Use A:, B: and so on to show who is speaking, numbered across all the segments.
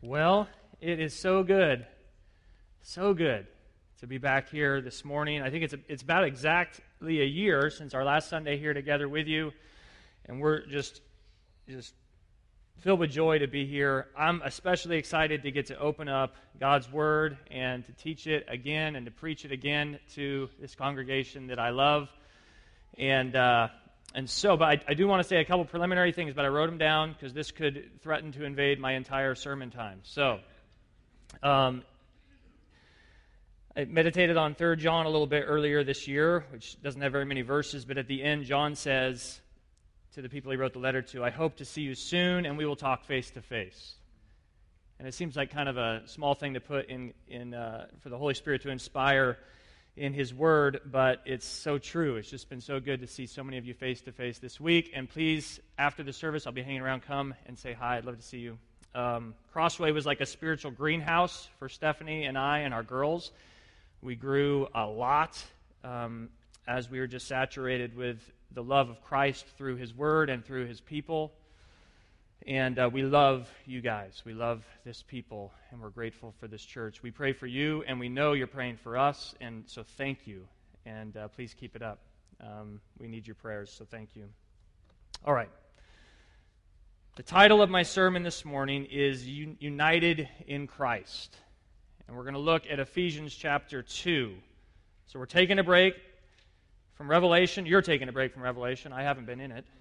A: Well, it is so good to be back here this morning. I think it's about exactly a year since our last Sunday here together with you, and we're just filled with joy to be here. I'm especially excited to get to open up God's Word and to teach it again and to preach it again to this congregation that I love. But I do want to say a couple preliminary things, but I wrote them down because this could threaten to invade my entire sermon time. So, I meditated on 3 John a little bit earlier this year, which doesn't have very many verses, but at the end, John says to the people he wrote the letter to, "I hope to see you soon, and we will talk face to face." And it seems like kind of a small thing to put in for the Holy Spirit to inspire in His Word, but it's so true. It's just been so good to see so many of you face to face this week. And please, after the service, I'll be hanging around. Come and say hi. I'd love to see you. Crossway was like a spiritual greenhouse for Stephanie and I and our girls. We grew a lot as we were just saturated with the love of Christ through His Word and through His people. And we love you guys. We love this people, and we're grateful for this church. We pray for you, and we know you're praying for us, and so thank you. And please keep it up. We need your prayers, so thank you. All right. The title of my sermon this morning is United in Christ. And we're going to look at Ephesians chapter 2. So we're taking a break from Revelation. You're taking a break from Revelation. I haven't been in it.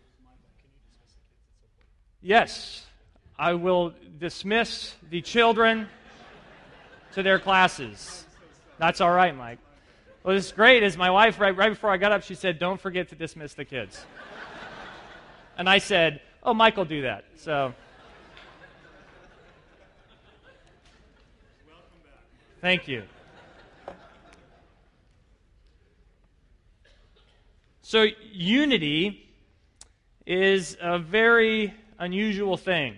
A: Yes, I will dismiss the children to their classes. That's all right, Mike. Well, what's great is my wife, right before I got up, she said, "Don't forget to dismiss the kids." And I said, "Oh, Mike will do that." So, thank you. So, unity is a very unusual thing.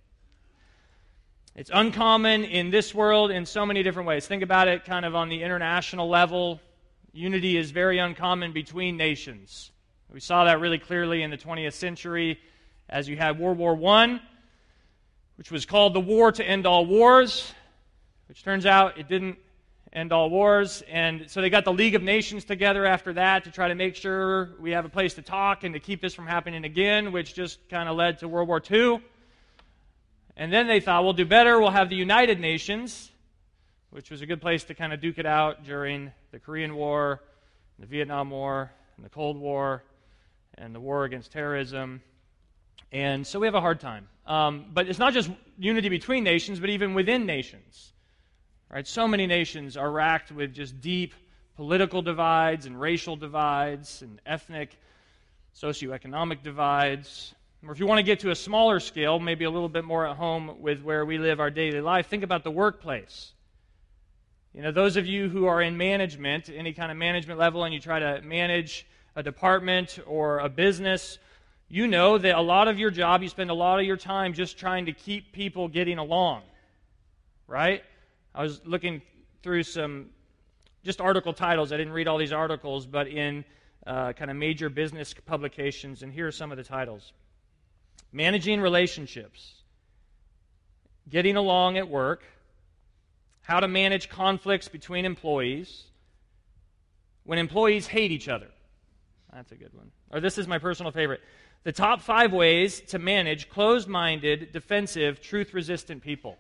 A: It's uncommon in this world in so many different ways. Think about it kind of on the international level. Unity is very uncommon between nations. We saw that really clearly in the 20th century as you had World War I, which was called the war to end all wars, which turns out it didn't end all wars. And so they got the League of Nations together after that to try to make sure we have a place to talk and to keep this from happening again, which just kind of led to World War II. And then they thought, we'll do better. We'll have the United Nations, which was a good place to kind of duke it out during the Korean War, the Vietnam War, and the Cold War, and the war against terrorism. And so we have a hard time. But it's not just unity between nations, but even within nations. Right? So many nations are racked with just deep political divides and racial divides and ethnic, socioeconomic divides. Or if you want to get to a smaller scale, maybe a little bit more at home with where we live our daily life, think about the workplace. You know, those of you who are in management, any kind of management level, and you try to manage a department or a business, you know that a lot of your job, you spend a lot of your time just trying to keep people getting along, right? I was looking through some just article titles. I didn't read all these articles, but in kind of major business publications, and here are some of the titles. Managing relationships, getting along at work, how to manage conflicts between employees, when employees hate each other. That's a good one. Or this is my personal favorite. The top 5 ways to manage closed-minded, defensive, truth-resistant people.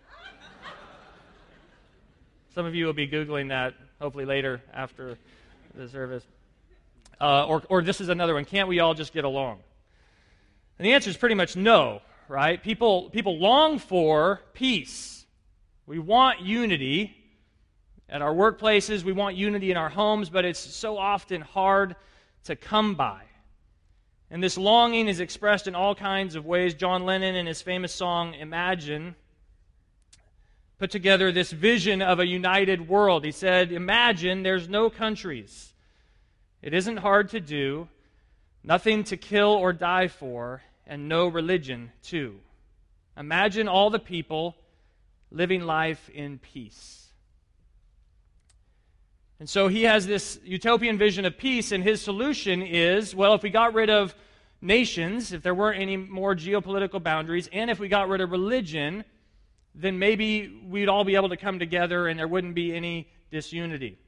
A: Some of you will be Googling that, hopefully later after the service. Or this is another one. Can't we all just get along? And the answer is pretty much no, right? People long for peace. We want unity at our workplaces. We want unity in our homes, but it's so often hard to come by. And this longing is expressed in all kinds of ways. John Lennon, in his famous song, Imagine, put together this vision of a united world. He said, imagine there's no countries. It isn't hard to do, nothing to kill or die for, and no religion too. Imagine all the people living life in peace. And so he has this utopian vision of peace, and his solution is, well, if we got rid of nations, if there weren't any more geopolitical boundaries, and if we got rid of religion, then maybe we'd all be able to come together and there wouldn't be any disunity.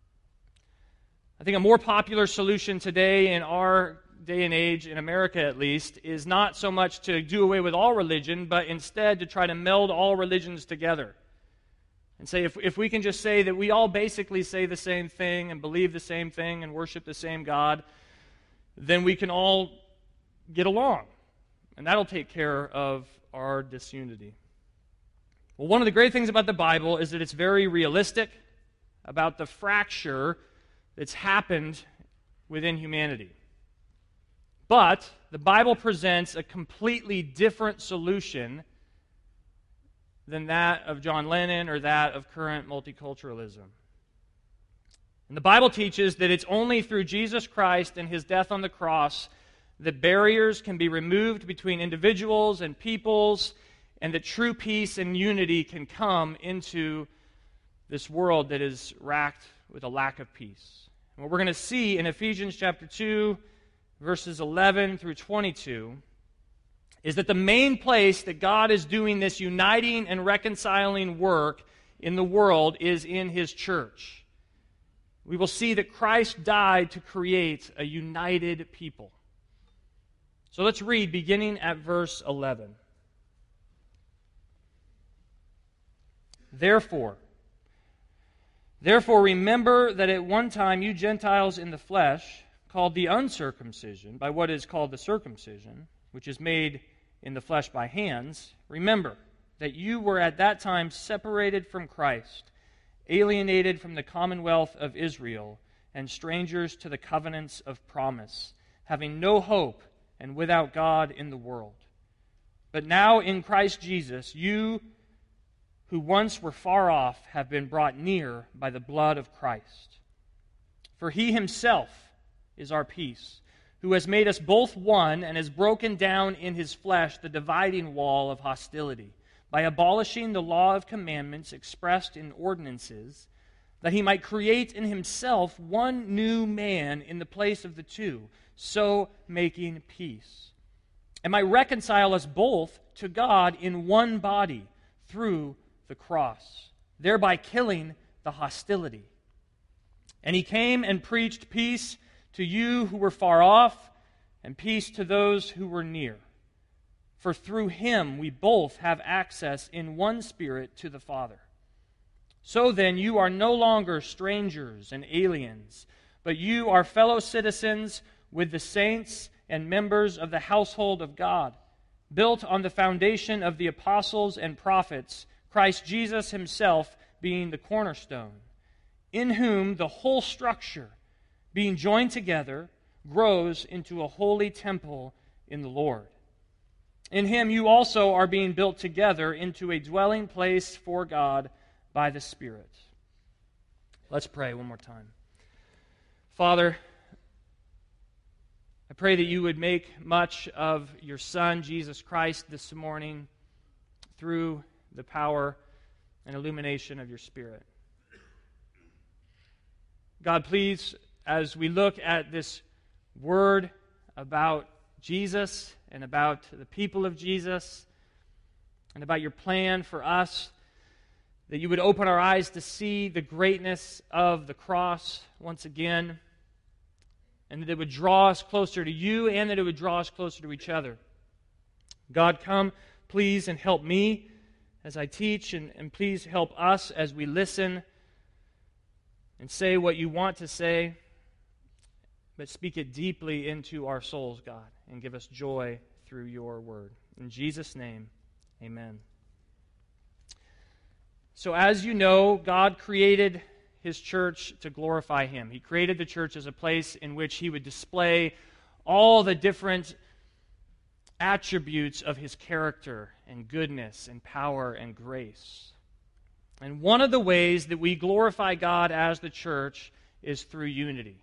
A: I think a more popular solution today in our day and age, in America at least, is not so much to do away with all religion, but instead to try to meld all religions together. And say, if we can just say that we all basically say the same thing and believe the same thing and worship the same God, then we can all get along. And that'll take care of our disunity. Well, one of the great things about the Bible is that it's very realistic about the fracture that's happened within humanity. But the Bible presents a completely different solution than that of John Lennon or that of current multiculturalism. And the Bible teaches that it's only through Jesus Christ and his death on the cross that barriers can be removed between individuals and peoples, and that true peace and unity can come into this world that is racked with a lack of peace. And what we're going to see in Ephesians chapter 2, verses 11 through 22, is that the main place that God is doing this uniting and reconciling work in the world is in his church. We will see that Christ died to create a united people. So let's read beginning at verse 11. Therefore remember that at one time you Gentiles in the flesh, called the uncircumcision by what is called the circumcision, which is made in the flesh by hands, remember that you were at that time separated from Christ, alienated from the commonwealth of Israel, and strangers to the covenants of promise, having no hope and without God in the world. But now in Christ Jesus, you who once were far off have been brought near by the blood of Christ. For he himself is our peace, who has made us both one and has broken down in his flesh the dividing wall of hostility, by abolishing the law of commandments expressed in ordinances, that he might create in himself one new man in the place of the two, so making peace, and might reconcile us both to God in one body through the cross, thereby killing the hostility. And he came and preached peace to you who were far off, and peace to those who were near. For through him we both have access in one Spirit to the Father. So then you are no longer strangers and aliens, but you are fellow citizens with the saints and members of the household of God, built on the foundation of the apostles and prophets, Christ Jesus himself being the cornerstone, in whom the whole structure, being joined together, grows into a holy temple in the Lord. In him you also are being built together into a dwelling place for God by the Spirit. Let's pray one more time. Father, I pray that you would make much of your Son, Jesus Christ, this morning through the power and illumination of your Spirit. God, please, as we look at this word about Jesus and about the people of Jesus and about your plan for us, that you would open our eyes to see the greatness of the cross once again, and that it would draw us closer to you and that it would draw us closer to each other. God, come, please, and help me as I teach, and please help us as we listen and say what you want to say, but speak it deeply into our souls, God, and give us joy through your word. In Jesus' name, amen. So as you know, God created his church to glorify him. He created the church as a place in which he would display all the different attributes of his character and goodness and power and grace. And one of the ways that we glorify God as the church is through unity.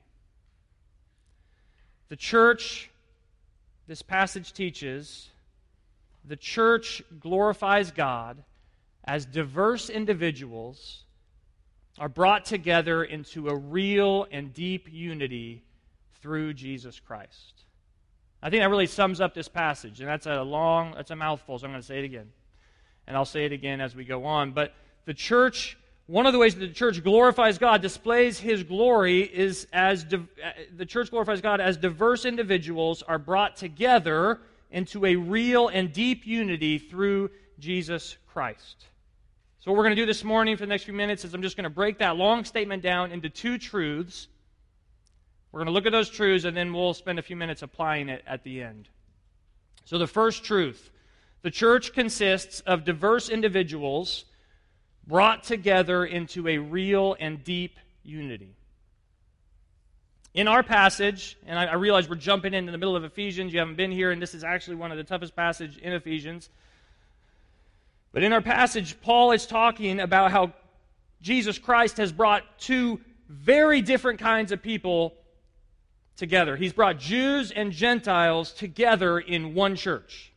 A: The church, this passage teaches, the church glorifies God as diverse individuals are brought together into a real and deep unity through Jesus Christ. I think that really sums up this passage, and that's a mouthful, so I'm going to say it again. and I'll say it again as we go on. But the church, one of the ways that the church glorifies God, displays His glory, is the church glorifies God as diverse individuals are brought together into a real and deep unity through Jesus Christ. So what we're going to do this morning for the next few minutes is I'm just going to break that long statement down into two truths. We're going to look at those truths, and then we'll spend a few minutes applying it at the end. So the first truth, the church consists of diverse individuals brought together into a real and deep unity. In our passage, and I realize we're jumping into the middle of Ephesians, you haven't been here, and this is actually one of the toughest passages in Ephesians. But in our passage, Paul is talking about how Jesus Christ has brought two very different kinds of people together. He's brought Jews and Gentiles together in one church.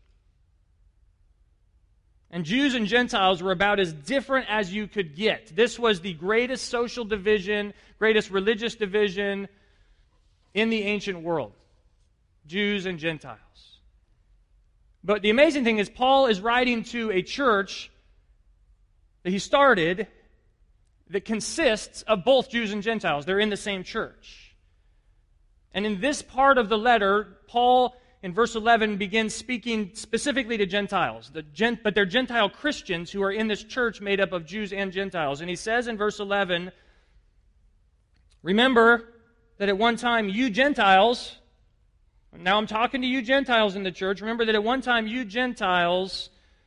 A: And Jews and Gentiles were about as different as you could get. This was the greatest social division, greatest religious division in the ancient world. Jews and Gentiles. But the amazing thing is Paul is writing to a church that he started that consists of both Jews and Gentiles. They're in the same church. And in this part of the letter, Paul, in verse 11, begins speaking specifically to Gentiles, but they're Gentile Christians who are in this church made up of Jews and Gentiles. And he says in verse 11, remember that at one time you Gentiles, now I'm talking to you Gentiles in the church, remember that at one time you Gentiles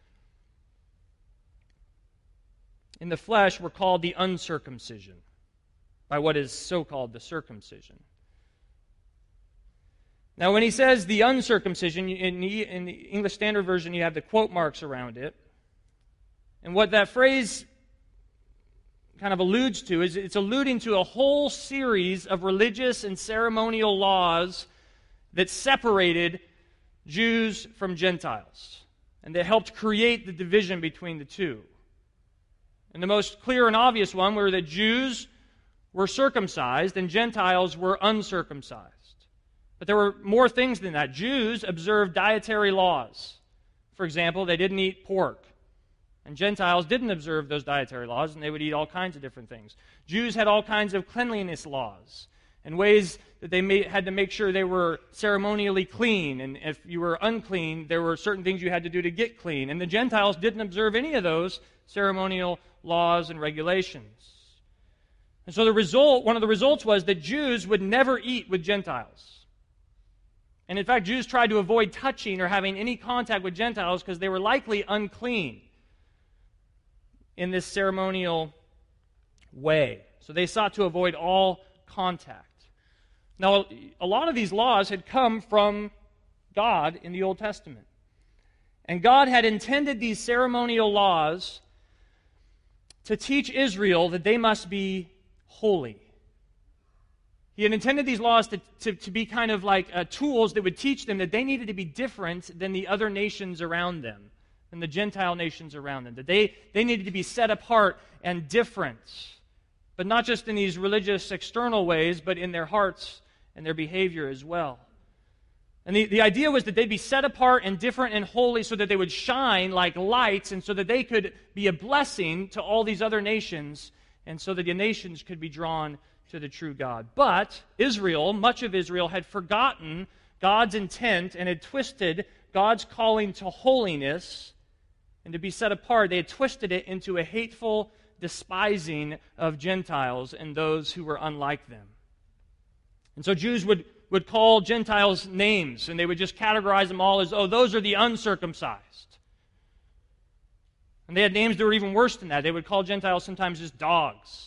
A: in the flesh were called the uncircumcision by what is so-called the circumcision. Now, when he says the uncircumcision, in the English Standard Version, you have the quote marks around it. And what that phrase kind of alludes to is it's alluding to a whole series of religious and ceremonial laws that separated Jews from Gentiles and that helped create the division between the two. And the most clear and obvious one were that Jews were circumcised and Gentiles were uncircumcised. But there were more things than that. Jews observed dietary laws. For example, they didn't eat pork. And Gentiles didn't observe those dietary laws, and they would eat all kinds of different things. Jews had all kinds of cleanliness laws and ways that they had to make sure they were ceremonially clean. And if you were unclean, there were certain things you had to do to get clean. And the Gentiles didn't observe any of those ceremonial laws and regulations. And so one of the results was that Jews would never eat with Gentiles. And in fact, Jews tried to avoid touching or having any contact with Gentiles because they were likely unclean in this ceremonial way. So they sought to avoid all contact. Now, a lot of these laws had come from God in the Old Testament. And God had intended these ceremonial laws to teach Israel that they must be holy. He had intended these laws to be kind of like tools that would teach them that they needed to be different than the other nations around them, than the Gentile nations around them, that they needed to be set apart and different, but not just in these religious external ways, but in their hearts and their behavior as well. And the idea was that they'd be set apart and different and holy so that they would shine like lights and so that they could be a blessing to all these other nations and so that the nations could be drawn to the true God. But Israel, much of Israel, had forgotten God's intent and had twisted God's calling to holiness and to be set apart. They had twisted it into a hateful despising of Gentiles and those who were unlike them. And so Jews would call Gentiles names, and they would just categorize them all as, oh, those are the uncircumcised. And they had names that were even worse than that. They would call Gentiles sometimes just dogs.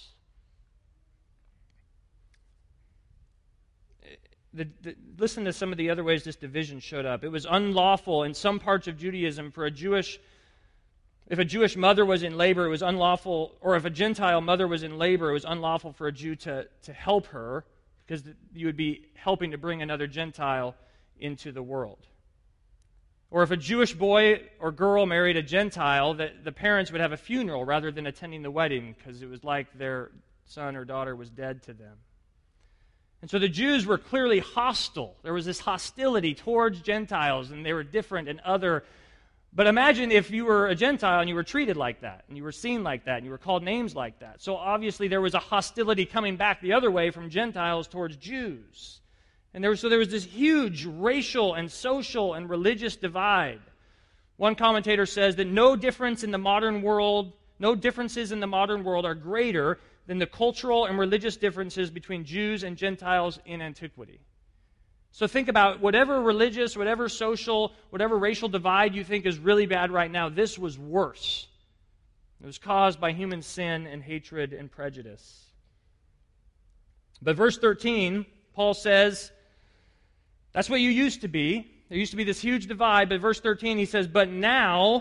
A: Listen to some of the other ways this division showed up. It was unlawful in some parts of Judaism for if a Jewish mother was in labor, it was unlawful, or if a Gentile mother was in labor, it was unlawful for a Jew to help her because you would be helping to bring another Gentile into the world. Or if a Jewish boy or girl married a Gentile, the parents would have a funeral rather than attending the wedding because it was like their son or daughter was dead to them. And so the Jews were clearly hostile. There was this hostility towards Gentiles, and they were different and other. But imagine if you were a Gentile and you were treated like that, and you were seen like that, and you were called names like that. So obviously there was a hostility coming back the other way from Gentiles towards Jews. And there was this huge racial and social and religious divide. One commentator says that no differences in the modern world are greater than the cultural and religious differences between Jews and Gentiles in antiquity. So think about whatever religious, whatever social, whatever racial divide you think is really bad right now, this was worse. It was caused by human sin and hatred and prejudice. But verse 13, Paul says, that's what you used to be. There used to be this huge divide, but verse 13 he says, But now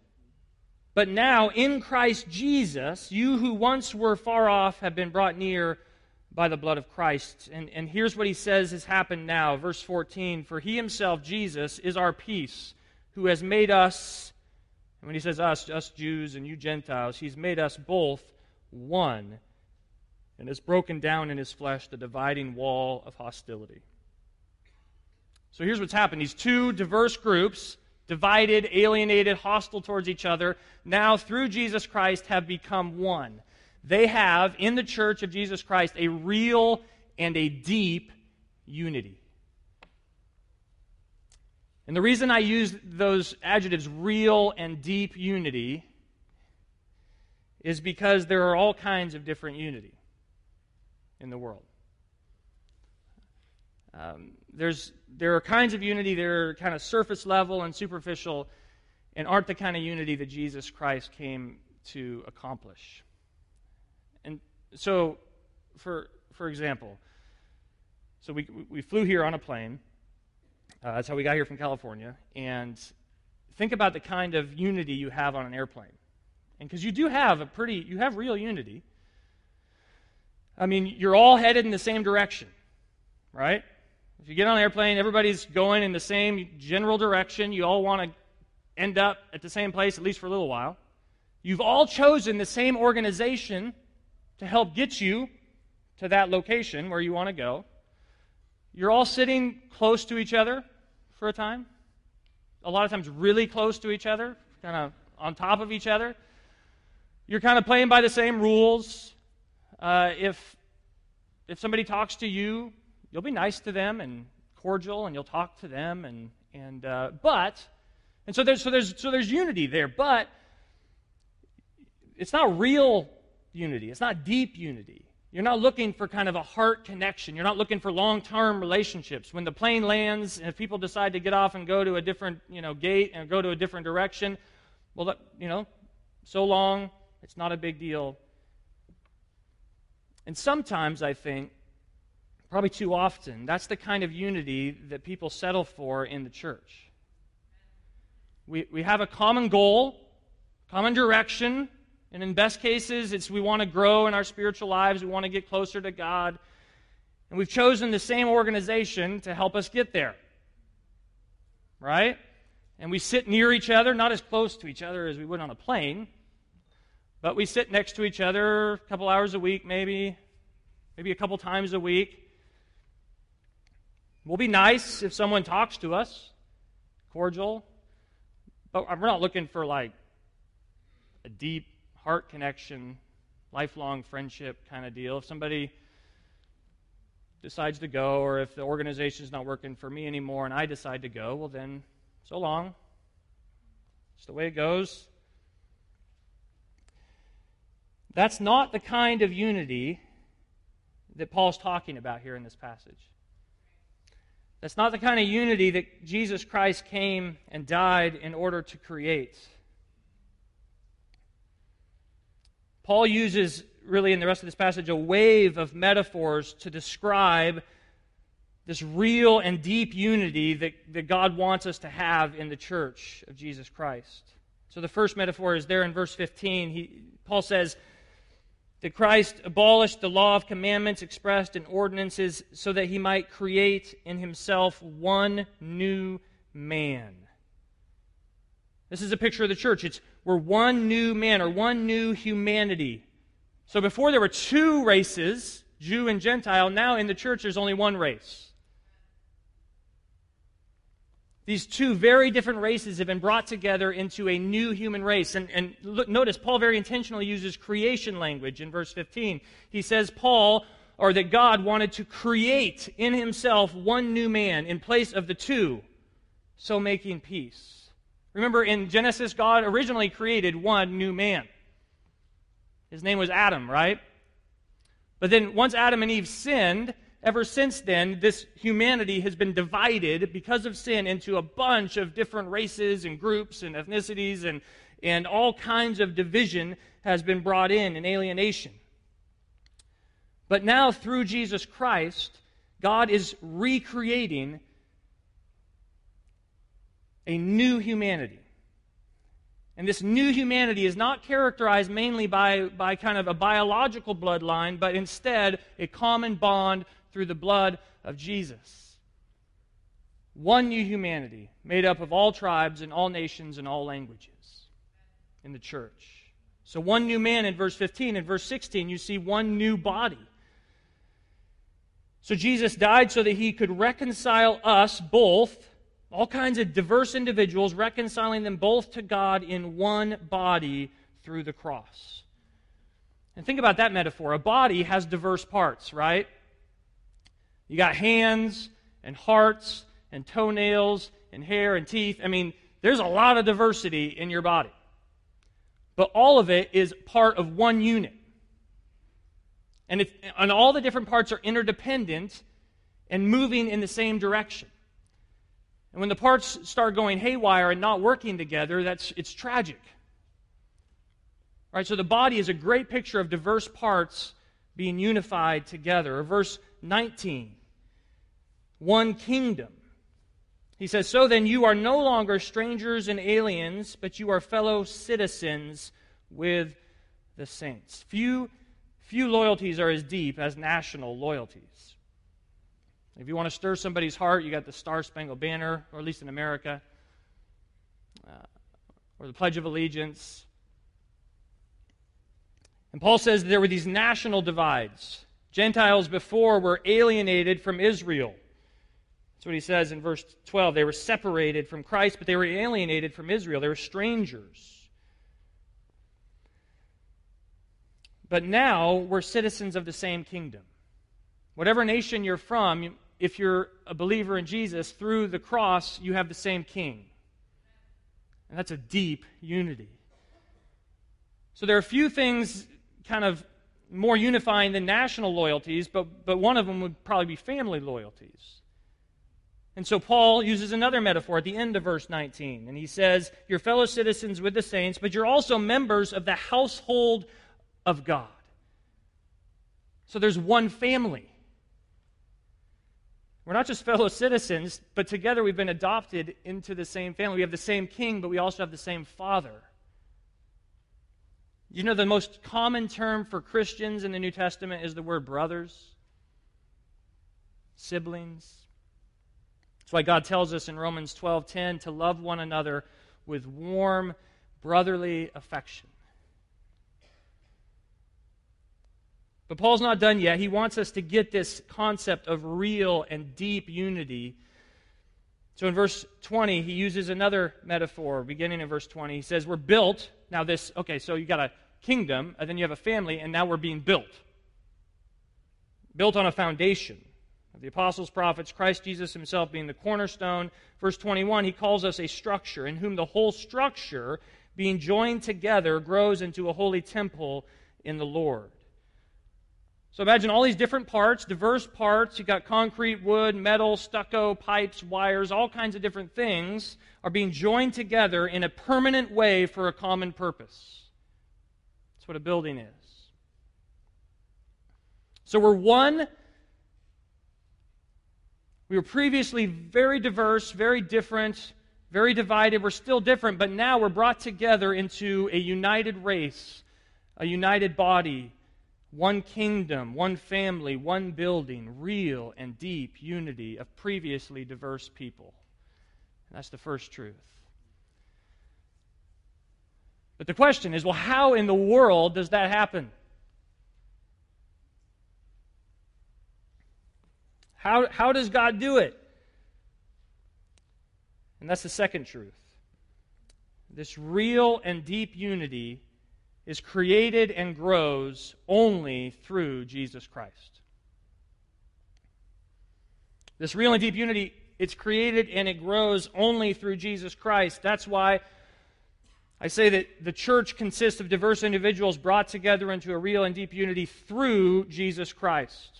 A: in Christ Jesus, you who once were far off have been brought near by the blood of Christ. And here's what he says has happened now. Verse 14, For he himself, Jesus, is our peace, who has made us, and when he says us Jews and you Gentiles, he's made us both one, and has broken down in his flesh the dividing wall of hostility. So here's what's happened. These two diverse groups, divided, alienated, hostile towards each other, now through Jesus Christ have become one. They have, in the church of Jesus Christ, a real and a deep unity. And the reason I use those adjectives, real and deep unity, is because there are all kinds of different unity in the world. There are kinds of unity that are kind of surface level and superficial and aren't the kind of unity that Jesus Christ came to accomplish. And so, for example, so we flew here on a plane. That's how we got here from California. And think about the kind of unity you have on an airplane. And because you have real unity. I mean, you're all headed in the same direction, right? If you get on an airplane, everybody's going in the same general direction. You all want to end up at the same place, at least for a little while. You've all chosen the same organization to help get you to that location where you want to go. You're all sitting close to each other for a time. A lot of times really close to each other, kind of on top of each other. You're kind of playing by the same rules. If somebody talks to you, you'll be nice to them and cordial, and you'll talk to them, so there's unity there, but it's not real unity. It's not deep unity. You're not looking for kind of a heart connection. You're not looking for long-term relationships. When the plane lands, and if people decide to get off and go to a different, gate and go to a different direction, well, so long, it's not a big deal. And sometimes I think, probably too often, that's the kind of unity that people settle for in the church. We have a common goal, common direction, and in best cases, it's we want to grow in our spiritual lives, we want to get closer to God, and we've chosen the same organization to help us get there. Right? And we sit near each other, not as close to each other as we would on a plane, but we sit next to each other a couple hours a week, maybe a couple times a week. We'll be nice if someone talks to us, cordial, but we're not looking for like a deep heart connection, lifelong friendship kind of deal. If somebody decides to go, or if the organization's not working for me anymore and I decide to go, well then, so long. It's the way it goes. That's not the kind of unity that Paul's talking about here in this passage. That's not the kind of unity that Jesus Christ came and died in order to create. Paul uses, really in the rest of this passage, a wave of metaphors to describe this real and deep unity that God wants us to have in the church of Jesus Christ. So the first metaphor is there in verse 15. Paul says that Christ abolished the law of commandments expressed in ordinances so that he might create in himself one new man. This is a picture of the church. We're one new man, or one new humanity. So before there were two races, Jew and Gentile. Now in the church there's only one race. These two very different races have been brought together into a new human race. And look, notice, Paul very intentionally uses creation language in verse 15. He says that God wanted to create in himself one new man in place of the two, so making peace. Remember, in Genesis, God originally created one new man. His name was Adam, right? But then once Adam and Eve sinned, ever since then, this humanity has been divided because of sin into a bunch of different races and groups and ethnicities, and all kinds of division has been brought in and alienation. But now, through Jesus Christ, God is recreating a new humanity. And this new humanity is not characterized mainly by kind of a biological bloodline, but instead a common bond through the blood of Jesus. One new humanity made up of all tribes and all nations and all languages in the church. So one new man in verse 15. In verse 16, you see one new body. So Jesus died so that he could reconcile us both, all kinds of diverse individuals, reconciling them both to God in one body through the cross. And think about that metaphor. A body has diverse parts, right? You got hands and hearts and toenails and hair and teeth. I mean, there's a lot of diversity in your body. But all of it is part of one unit. And all the different parts are interdependent and moving in the same direction. And when the parts start going haywire and not working together, it's tragic. All right, so the body is a great picture of diverse parts being unified together. Or verse 19, one kingdom. He says, "So then you are no longer strangers and aliens, but you are fellow citizens with the saints." Few loyalties are as deep as national loyalties. If you want to stir somebody's heart, you got the Star-Spangled Banner, or at least in America, or the Pledge of Allegiance. And Paul says there were these national divides. Gentiles before were alienated from Israel. That's what he says in verse 12. They were separated from Christ, but they were alienated from Israel. They were strangers. But now we're citizens of the same kingdom. Whatever nation you're from, if you're a believer in Jesus, through the cross, you have the same king. And that's a deep unity. So there are a few things kind of more unifying than national loyalties, but one of them would probably be family loyalties. And so Paul uses another metaphor at the end of verse 19, and he says, "You're fellow citizens with the saints, but you're also members of the household of God." So there's one family. We're not just fellow citizens, but together we've been adopted into the same family. We have the same king, but we also have the same father. You know, the most common term for Christians in the New Testament is the word brothers, siblings. That's why God tells us in Romans 12:10 to love one another with warm brotherly affection. But Paul's not done yet. He wants us to get this concept of real and deep unity. So in verse 20, he uses another metaphor, beginning in verse 20. He says, we're built. Now so you got a kingdom, and then you have a family, and now we're being built. Built on a foundation of the apostles, prophets, Christ Jesus himself being the cornerstone. Verse 21, he calls us a structure, in whom the whole structure, being joined together, grows into a holy temple in the Lord. So imagine all these different parts, diverse parts. You've got concrete, wood, metal, stucco, pipes, wires, all kinds of different things are being joined together in a permanent way for a common purpose. That's what a building is. So we're one. We were previously very diverse, very different, very divided. We're still different, but now we're brought together into a united race, a united body, one kingdom, one family, one building, real and deep unity of previously diverse people. That's the first truth. But the question is, well, how in the world does that happen? How does God do it? And that's the second truth. This real and deep unity is created and grows only through Jesus Christ. This real and deep unity, it's created and it grows only through Jesus Christ. That's why I say that the church consists of diverse individuals brought together into a real and deep unity through Jesus Christ.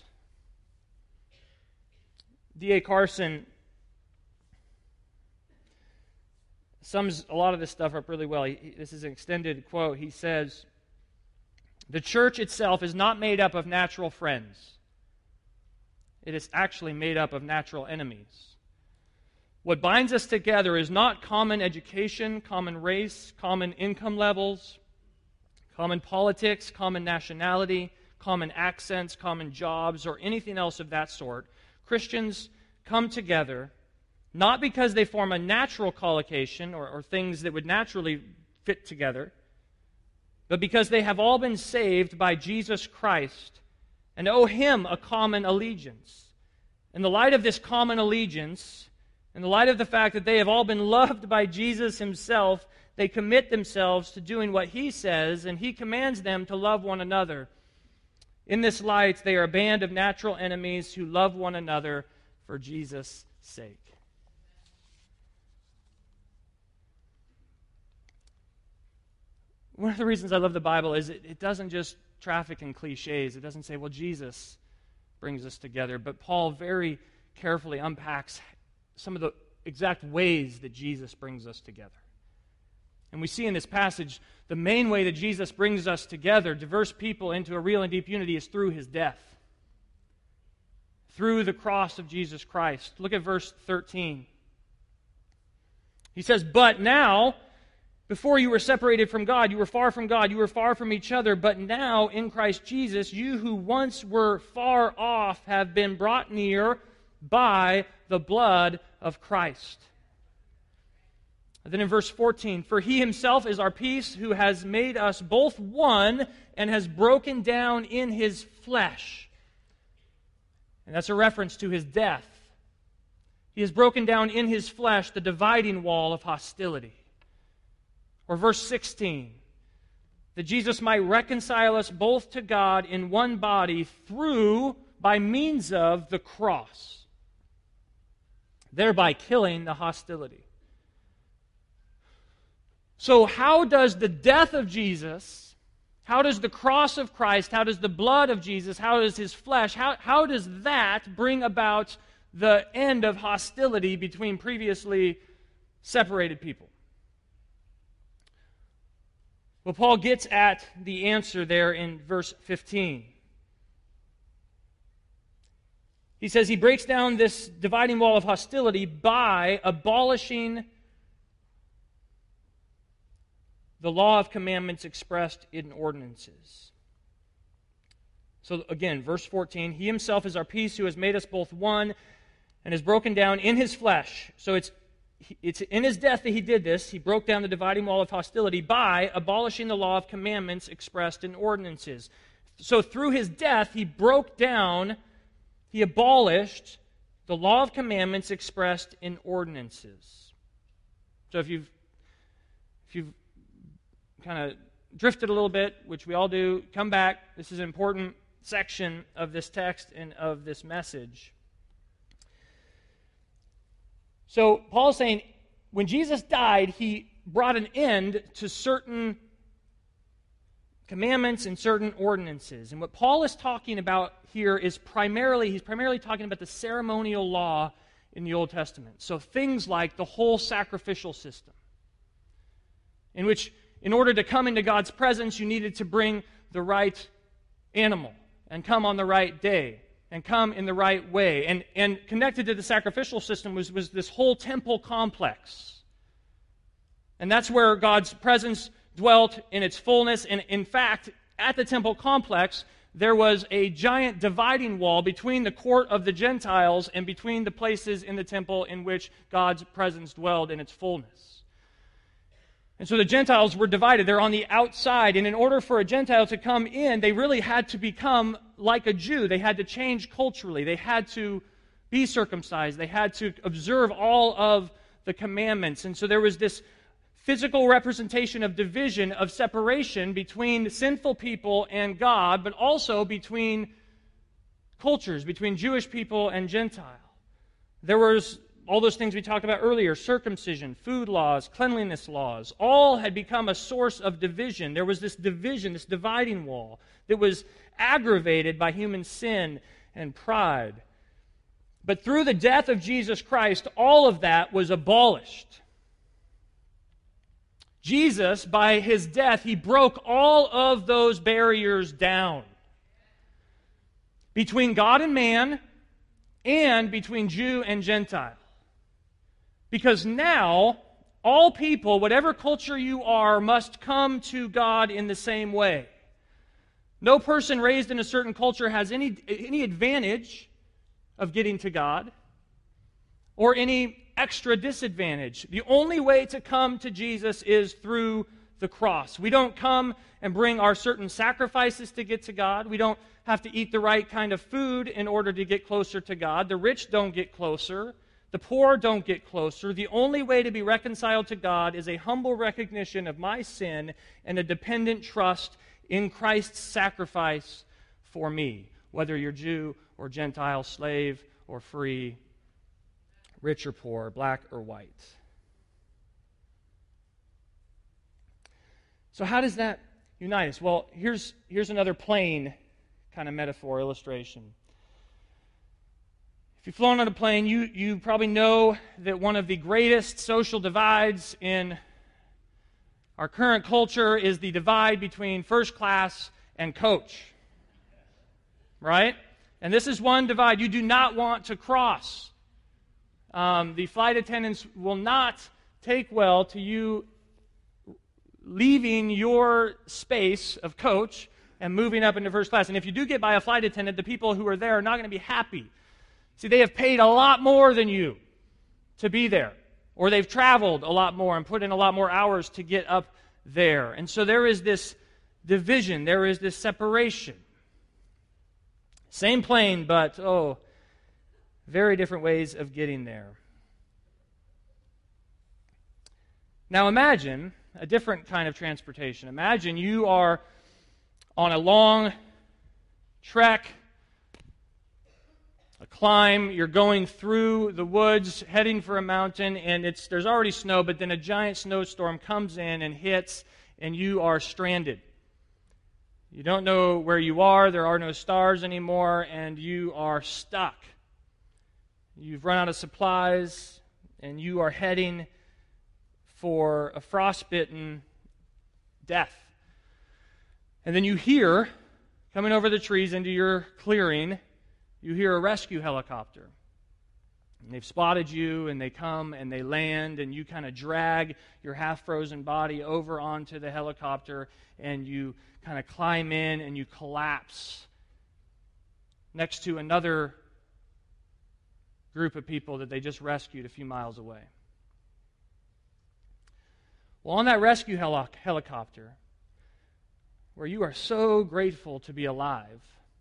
A: D.A. Carson sums a lot of this stuff up really well. This is an extended quote. He says, "The church itself is not made up of natural friends. It is actually made up of natural enemies. What binds us together is not common education, common race, common income levels, common politics, common nationality, common accents, common jobs, or anything else of that sort. Christians come together not because they form a natural collocation or things that would naturally fit together, but because they have all been saved by Jesus Christ and owe Him a common allegiance. In the light of this common allegiance, in the light of the fact that they have all been loved by Jesus Himself, they commit themselves to doing what He says, and He commands them to love one another. In this light, they are a band of natural enemies who love one another for Jesus' sake." One of the reasons I love the Bible is it doesn't just traffic in cliches. It doesn't say, well, Jesus brings us together. But Paul very carefully unpacks some of the exact ways that Jesus brings us together. And we see in this passage, the main way that Jesus brings us together, diverse people, into a real and deep unity is through His death. Through the cross of Jesus Christ. Look at verse 13. He says, "But now, before you were separated from God, you were far from God, you were far from each other, but now in Christ Jesus, you who once were far off have been brought near by the blood of Christ." And then in verse 14, "For He Himself is our peace, who has made us both one and has broken down in His flesh." And that's a reference to His death. He has broken down in His flesh the dividing wall of hostility. Or verse 16, "That Jesus might reconcile us both to God in one body by means of the cross, thereby killing the hostility." So how does the death of Jesus, how does the cross of Christ, how does the blood of Jesus, how does His flesh, how does that bring about the end of hostility between previously separated people? Well, Paul gets at the answer there in verse 15. He says he breaks down this dividing wall of hostility by abolishing the law of commandments expressed in ordinances. So again, verse 14, "He Himself is our peace, who has made us both one and has broken down in His flesh." So it's in His death that He did this. He broke down the dividing wall of hostility by abolishing the law of commandments expressed in ordinances. So through His death, He abolished the law of commandments expressed in ordinances. So if you've kind of drifted a little bit, which we all do, come back. This is an important section of this text and of this message. So Paul's saying, when Jesus died, He brought an end to certain commandments and certain ordinances. And what Paul is talking about here is he's primarily talking about the ceremonial law in the Old Testament. So things like the whole sacrificial system, in which in order to come into God's presence, you needed to bring the right animal and come on the right day and come in the right way. And connected to the sacrificial system was this whole temple complex. And that's where God's presence dwelt in its fullness. And in fact, at the temple complex, there was a giant dividing wall between the court of the Gentiles and between the places in the temple in which God's presence dwelled in its fullness. And so the Gentiles were divided. They're on the outside. And in order for a Gentile to come in, they really had to become like a Jew. They had to change culturally. They had to be circumcised. They had to observe all of the commandments. And so there was this physical representation of division, of separation between sinful people and God, but also between cultures, between Jewish people and Gentile. There was all those things we talked about earlier, circumcision, food laws, cleanliness laws, all had become a source of division. There was this division, this dividing wall that was aggravated by human sin and pride. But through the death of Jesus Christ, all of that was abolished. Jesus, by his death, he broke all of those barriers down between God and man and between Jew and Gentile. Because now, all people, whatever culture you are, must come to God in the same way. No person raised in a certain culture has any advantage of getting to God or any extra disadvantage. The only way to come to Jesus is through the cross. We don't come and bring our certain sacrifices to get to God. We don't have to eat the right kind of food in order to get closer to God. The rich don't get closer. The poor don't get closer. The only way to be reconciled to God is a humble recognition of my sin and a dependent trust in Christ's sacrifice for me, whether you're Jew or Gentile, slave or free, rich or poor, black or white. So how does that unite us? Well, here's another plain kind of metaphor illustration. If you've flown on a plane, you probably know that one of the greatest social divides in our current culture is the divide between first class and coach. Right? And this is one divide you do not want to cross. The flight attendants will not take well to you leaving your space of coach and moving up into first class. And if you do get by a flight attendant, the people who are there are not going to be happy. See, they have paid a lot more than you to be there. Or they've traveled a lot more and put in a lot more hours to get up there. And so there is this division. There is this separation. Same plane, but, very different ways of getting there. Now imagine a different kind of transportation. Imagine you are on a long trek, a climb, you're going through the woods, heading for a mountain, and there's already snow, but then a giant snowstorm comes in and hits, and you are stranded. You don't know where you are, there are no stars anymore, and you are stuck. You've run out of supplies, and you are heading for a frostbitten death. And then you hear, coming over the trees into your clearing, you hear a rescue helicopter. And they've spotted you, and they come, and they land, and you kind of drag your half-frozen body over onto the helicopter, and you kind of climb in, and you collapse next to another group of people that they just rescued a few miles away. Well, on that rescue helicopter, where you are so grateful to be alive,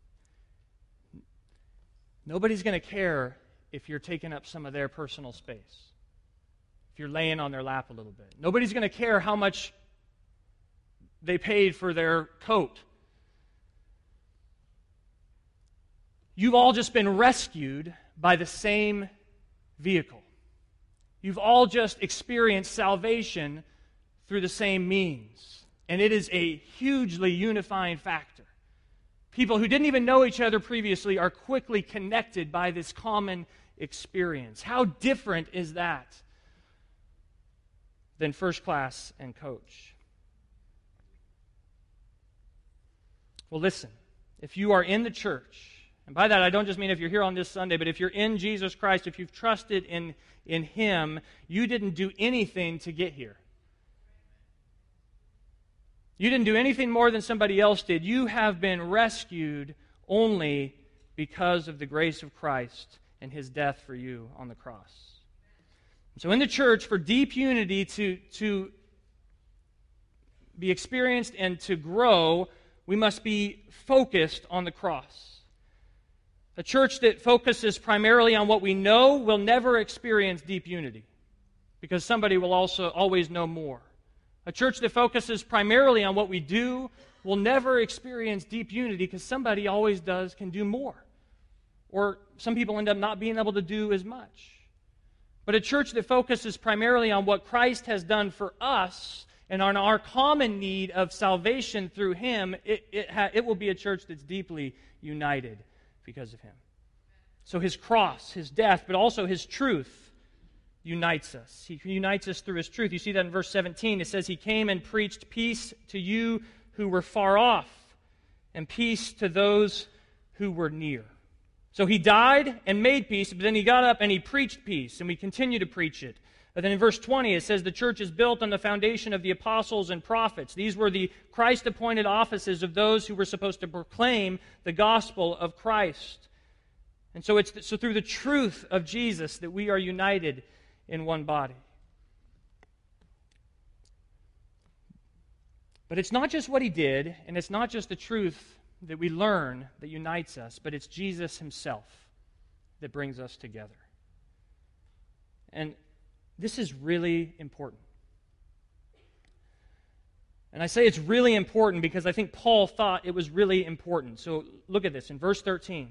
A: nobody's going to care if you're taking up some of their personal space, if you're laying on their lap a little bit. Nobody's going to care how much they paid for their coat. You've all just been rescued by the same vehicle. You've all just experienced salvation through the same means. And it is a hugely unifying factor. People who didn't even know each other previously are quickly connected by this common experience. How different is that than first class and coach? Well, listen, if you are in the church, and by that I don't just mean if you're here on this Sunday, but if you're in Jesus Christ, if you've trusted in Him, you didn't do anything to get here. You didn't do anything more than somebody else did. You have been rescued only because of the grace of Christ and His death for you on the cross. So in the church, for deep unity to be experienced and to grow, we must be focused on the cross. A church that focuses primarily on what we know will never experience deep unity, because somebody will also always know more. A church that focuses primarily on what we do will never experience deep unity because somebody always can do more. Or some people end up not being able to do as much. But a church that focuses primarily on what Christ has done for us and on our common need of salvation through Him, it will be a church that's deeply united because of Him. So His cross, His death, but also His truth unites us. He unites us through His truth. You see that in verse 17. It says, He came and preached peace to you who were far off, and peace to those who were near. So He died and made peace, but then He got up and He preached peace, and we continue to preach it. But then in verse 20 it says the church is built on the foundation of the apostles and prophets. These were the Christ-appointed offices of those who were supposed to proclaim the gospel of Christ. And so it's through the truth of Jesus that we are united in one body. But it's not just what He did, and it's not just the truth that we learn that unites us, but it's Jesus Himself that brings us together. And this is really important. And I say it's really important because I think Paul thought it was really important. So look at this in verse 13.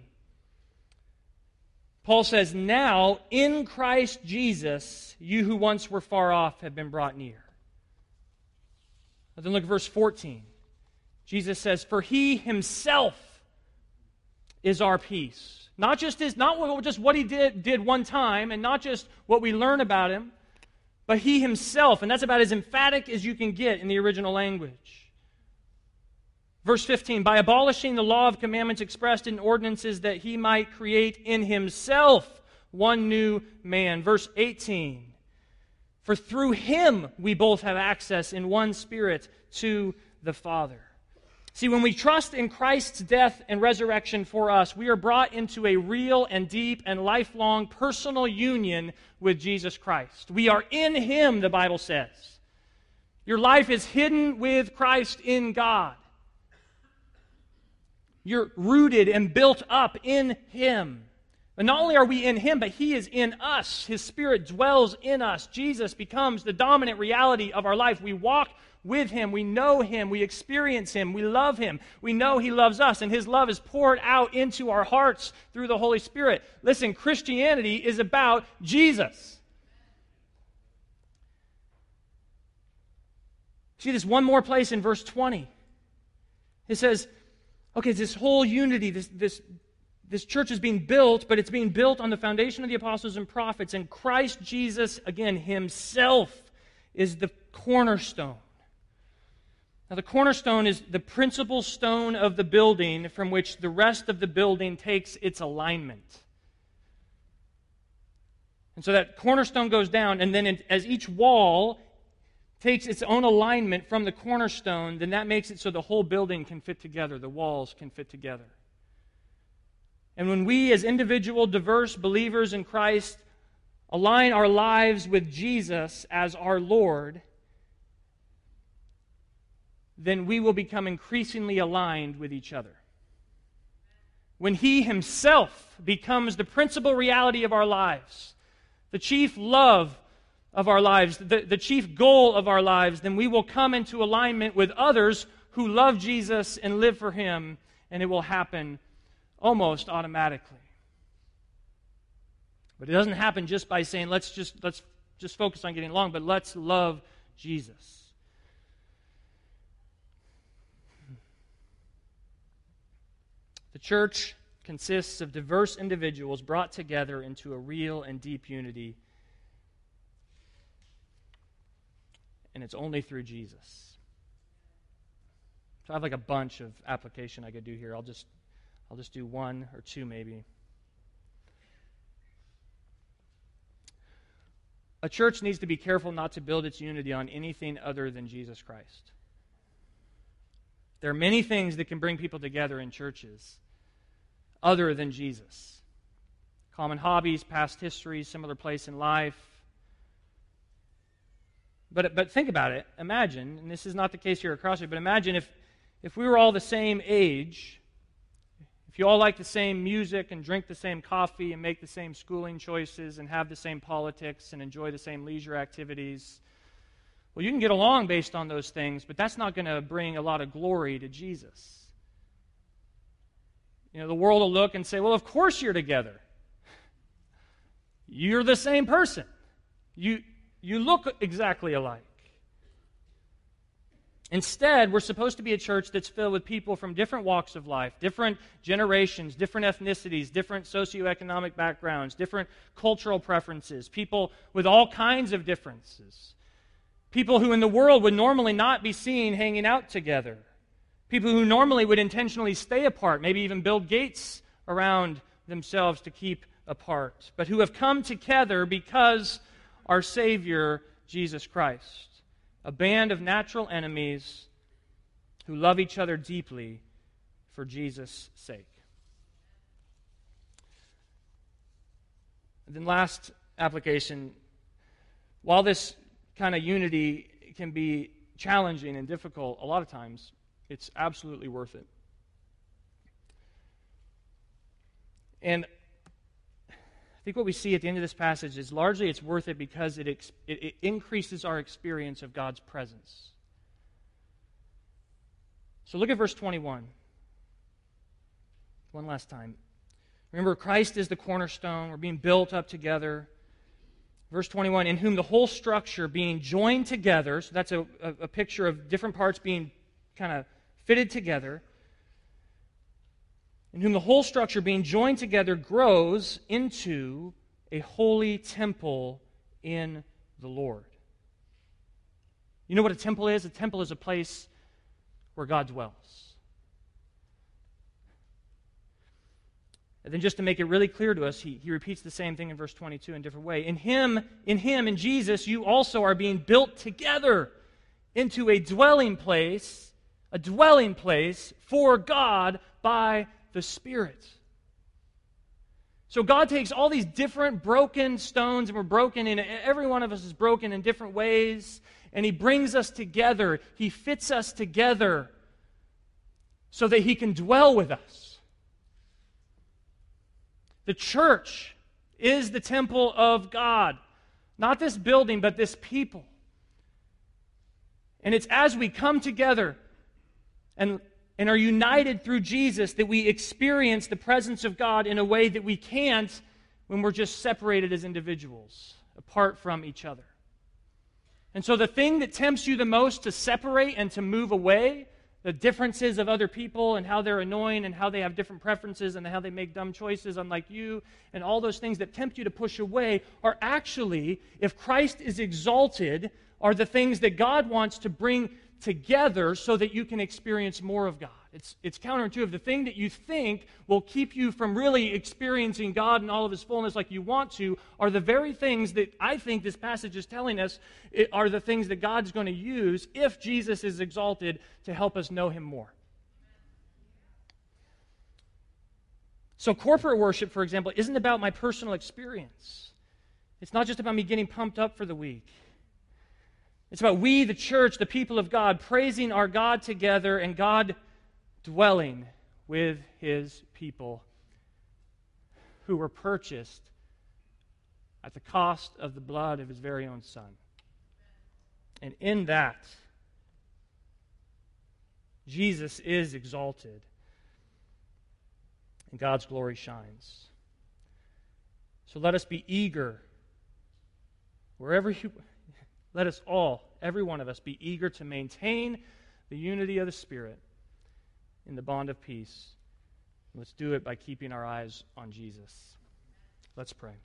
A: Paul says, Now in Christ Jesus, you who once were far off have been brought near. But then look at verse 14. Jesus says, For He Himself is our peace. Not just what He did one time, and not just what we learn about Him, but He Himself. And that's about as emphatic as you can get in the original language. Verse 15, By abolishing the law of commandments expressed in ordinances that He might create in Himself one new man. Verse 18, For through Him we both have access in one Spirit to the Father. See, when we trust in Christ's death and resurrection for us, we are brought into a real and deep and lifelong personal union with Jesus Christ. We are in Him, the Bible says. Your life is hidden with Christ in God. You're rooted and built up in Him. And not only are we in Him, but He is in us. His Spirit dwells in us. Jesus becomes the dominant reality of our life. We walk with Him, we know Him, we experience Him, we love Him, we know He loves us, and His love is poured out into our hearts through the Holy Spirit. Listen, Christianity is about Jesus. See this one more place in verse 20. It says, okay, this whole unity, this church is being built, but it's being built on the foundation of the apostles and prophets, and Christ Jesus, again, Himself is the cornerstone. Now, the cornerstone is the principal stone of the building from which the rest of the building takes its alignment. And so that cornerstone goes down, and then as each wall takes its own alignment from the cornerstone, then that makes it so the whole building can fit together, the walls can fit together. And when we as individual, diverse believers in Christ align our lives with Jesus as our Lord, then we will become increasingly aligned with each other. When He Himself becomes the principal reality of our lives, the chief love of our lives, the chief goal of our lives, then we will come into alignment with others who love Jesus and live for Him, and it will happen almost automatically. But it doesn't happen just by saying, let's just focus on getting along, but let's love Jesus. The church consists of diverse individuals brought together into a real and deep unity, and it's only through Jesus. So I have like a bunch of application I could do here. I'll just do one or two maybe. A church needs to be careful not to build its unity on anything other than Jesus Christ. There are many things that can bring people together in churches other than Jesus. Common hobbies, past history, similar place in life. But think about it. Imagine, and this is not the case here at CrossFit, but imagine if we were all the same age, If you all like the same music and drink the same coffee and make the same schooling choices and have the same politics and enjoy the same leisure activities, well, you can get along based on those things, but that's not going to bring a lot of glory to Jesus. The world will look and say, well, of course you're together. You're the same person. You look exactly alike. Instead, we're supposed to be a church that's filled with people from different walks of life, different generations, different ethnicities, different socioeconomic backgrounds, different cultural preferences, people with all kinds of differences. People who in the world would normally not be seen hanging out together. People who normally would intentionally stay apart, maybe even build gates around themselves to keep apart, but who have come together because our Savior, Jesus Christ. A band of natural enemies who love each other deeply for Jesus' sake. And then last application, while this kind of unity can be challenging and difficult a lot of times, it's absolutely worth it. And I think what we see at the end of this passage is largely it's worth it because it increases our experience of God's presence. So look at verse 21. One last time. Remember, Christ is the cornerstone. We're being built up together. Verse 21, in whom the whole structure being joined together, so that's a picture of different parts being kind of fitted together, in whom the whole structure being joined together grows into a holy temple in the Lord. You know what a temple is? A temple is a place where God dwells. And then just to make it really clear to us, he repeats the same thing in verse 22 in a different way. In Him, in Jesus, you also are being built together into a dwelling place for God by the Spirit. So God takes all these different broken stones, and we're broken, and every one of us is broken in different ways, and He brings us together. He fits us together so that He can dwell with us. The church is the temple of God. Not this building, but this people. And it's as we come together and are united through Jesus that we experience the presence of God in a way that we can't when we're just separated as individuals, apart from each other. And so the thing that tempts you the most to separate and to move away, the differences of other people and how they're annoying and how they have different preferences and how they make dumb choices unlike you, and all those things that tempt you to push away are actually, if Christ is exalted, are the things that God wants to bring together so that you can experience more of God. It's counterintuitive. The thing that you think will keep you from really experiencing God in all of His fullness like you want to are the very things that I think this passage is telling us are the things that God's going to use if Jesus is exalted to help us know Him more. So corporate worship, for example, isn't about my personal experience. It's not just about me getting pumped up for the week. It's about we, the church, the people of God, praising our God together and God dwelling with His people who were purchased at the cost of the blood of His very own Son. And in that, Jesus is exalted and God's glory shines. So let us be eager, let us all, every one of us, be eager to maintain the unity of the Spirit in the bond of peace. Let's do it by keeping our eyes on Jesus. Let's pray.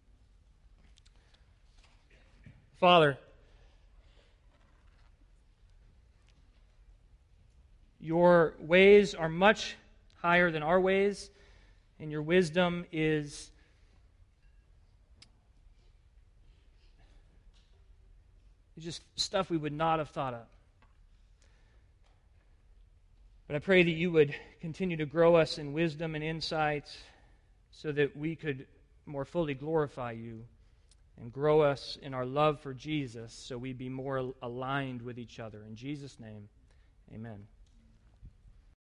A: Father, your ways are much higher than our ways, and your wisdom is just stuff we would not have thought of. But I pray that you would continue to grow us in wisdom and insight so that we could more fully glorify you, and grow us in our love for Jesus so we be more aligned with each other. In Jesus' name, amen.